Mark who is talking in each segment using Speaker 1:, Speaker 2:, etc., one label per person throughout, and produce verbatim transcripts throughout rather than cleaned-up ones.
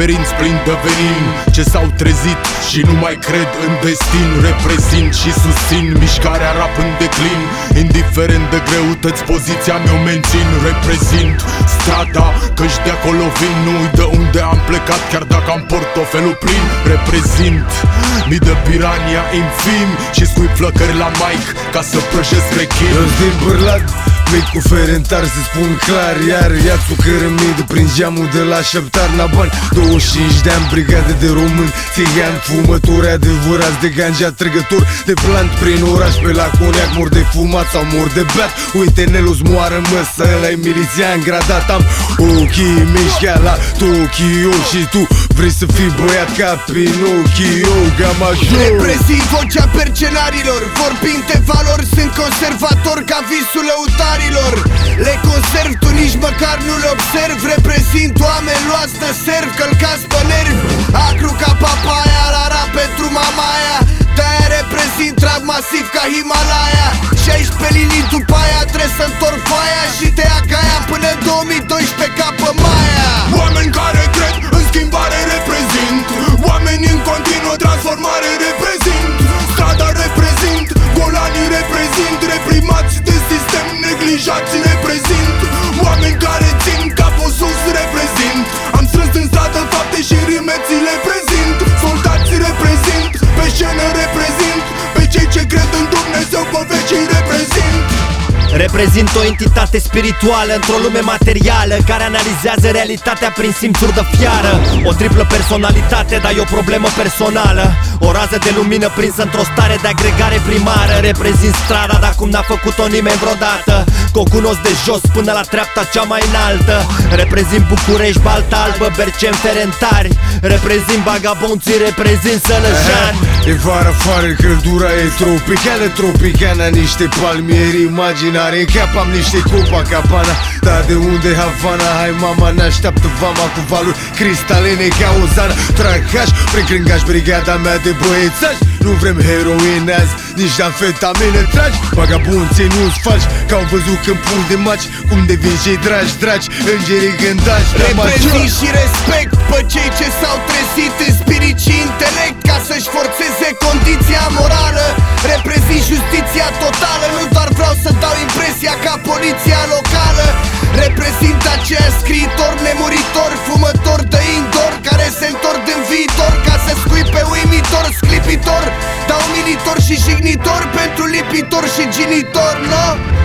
Speaker 1: suferinți plini de venin, ce s-au trezit și nu mai cred în destin. Reprezint și susțin mișcarea rap în declin, indiferent de greutăți poziția mea o mențin. Reprezint strada, căci de acolo vin, nu-i de unde am plecat, chiar dacă am portofelul plin. Reprezint mii de pirania infimi și scui flăcări la mic ca să prăjesc rechin.
Speaker 2: Eu-s din Bârlad, mic cu ferentar, să spun clar. Iar ia-ți o cărămidă prin geamul de la Șeptar Naban. douăzeci și cinci de ani, brigadă de români țigani, fumători adevărați de ganja, trăgători de plant prin oraș. Pe la coniac mor de fumat sau mor de beat. Uite, Nelu-ți moară măsă, ăla-i milițian gradat. Am ochii mici ca la Tokyo și tu vrei să fii băiat ca Pinocchio, Gamajou.
Speaker 3: Reprezint vocea percenarilor, vorbinte valori, sunt conservator ca visul lăutarilor. Le conserv, tu nici măcar nu le observ. Reprezint oameni luați de serv, călcați pe nervi, acru ca papaya, la rap pentru mamaia. De-aia reprezint rap masiv ca Himalaya. șaisprezece linii după aia trebuie să întorc foaia și te ia ca aia până în două mii doisprezece ca pe Maia.
Speaker 1: Oameni care cred în schimbare reprezint, oameni în continuă transformare reprezint. Strada reprezint, golanii reprezint, reprimați de sistem, neglijați reprezint. Oameni care țin capul sus reprezint, am strâns în stradă fapte și rimețile prezint. Soldați reprezint, pe scenă reprezint, pe cei ce cred în Dumnezeu pe vecii reprezint.
Speaker 4: Reprezint o entitate spirituală într-o lume materială care analizează realitatea prin simțuri de fiară. O triplă personalitate, dar e o problemă personală. O rază de lumină prinsă într-o stare de agregare primară. Reprezint strada, dar cum n-a făcut-o nimeni vreodată, că o cunosc de jos până la treapta cea mai înaltă. Reprezint București, Balta Albă, Berceni, Ferentari. Reprezint vagabonții, reprezint Sălăjani.
Speaker 2: E vara afară, căldura e tropicală, tropicana, niște palmieri imaginare. În cap am niște Copacabana, dar de unde Havana? Hai mama, n-așteaptă vama cu valuri cristaline ca o zană. Trag haș prin crângaș, brigada mea de băiețași. Nu vrem heroine azi, nici de amfetamine tragi. Vagabunții nu-ți faci, că au văzut când pun de maci, cum devin și dragi, dragi, îngerii gândași.
Speaker 3: Reprezint și respect pe cei ce s-au trezit în spirit și intelect, ca să-și forțeze condiția morală. Reprezint justiția totală, nu doar vreau să dau impresia ca poliția locală. Reprezint aceia scriitori nemuritori, fumători de indoor, care se întorc în viitor ca să scui pe uimitor, sclipitor, dar umilitor și jignitor pentru lipitor și ginitor, no?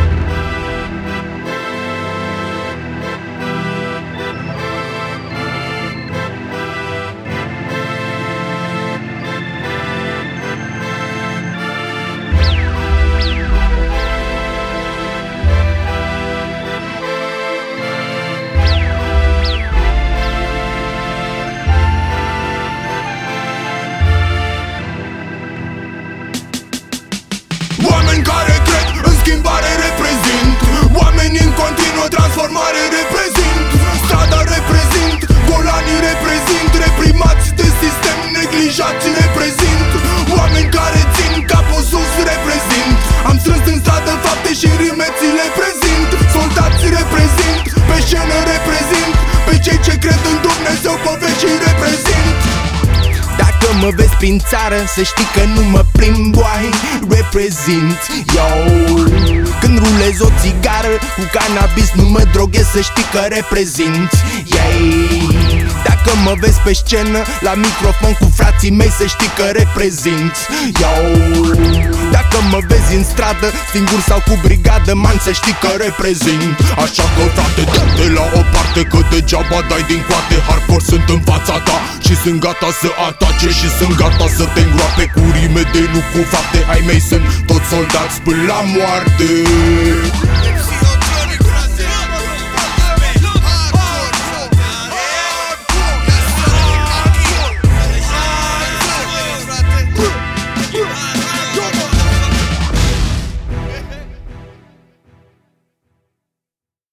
Speaker 1: Oameni care cred în schimbare reprezint, oameni în continuă transformare reprezint. Strada reprezint, golanii reprezint, reprimați de sistem, neglijați reprezint. Oameni care țin capul sus reprezint, am strâns în stradă fapte și rimețile prezint. Soldați reprezint, pe scenă reprezint, pe cei ce cred în Dumnezeu pe vecii reprezint.
Speaker 3: Dacă mă vezi prin țară, să știi că nu mă plimb, boy, reprezint, yo. Când rulez o țigară cu cannabis, nu mă droghez, să știi că reprezint, yeah. Dacă mă vezi pe scenă, la microfon cu frații mei, să știi că reprezint, yo. Dacă mă vezi în stradă, singur sau cu brigadă, man, să știi că reprezint.
Speaker 1: Așa că, frate, dă-te la o parte, că degeaba dai din coate. Hardcore sunt în fața ta și sunt gata să atace, și sunt gata să te îngroape cu rime de nu cu fapte. Ai mei sunt toți soldați până la moarte.